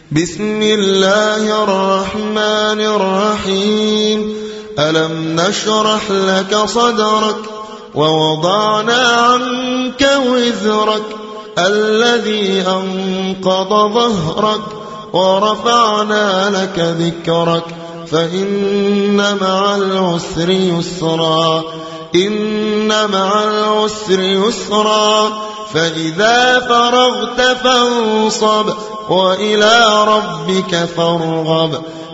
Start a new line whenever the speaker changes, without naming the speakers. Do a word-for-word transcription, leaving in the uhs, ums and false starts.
بسم الله الرحمن الرحيم ألم نشرح لك صدرك ووضعنا عنك وزرك الذي أنقض ظهرك ورفعنا لك ذكرك فإن مع العسر يسرا إن مع العسر يسرا فإذا فرغت فانصب وإلى ربك فارغب